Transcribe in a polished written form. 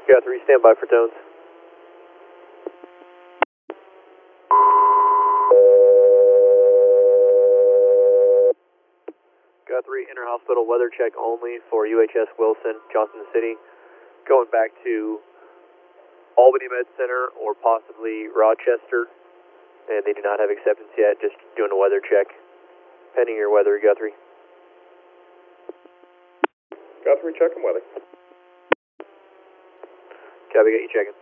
Guthrie, stand by for tones. Guthrie, inter-hospital weather check only for UHS Wilson, Johnson City. Going back to Albany Med Center or possibly Rochester. And they do not have acceptance yet, just doing a weather check. Pending your weather, Guthrie. Guthrie, checking weather. Copy, got you checking.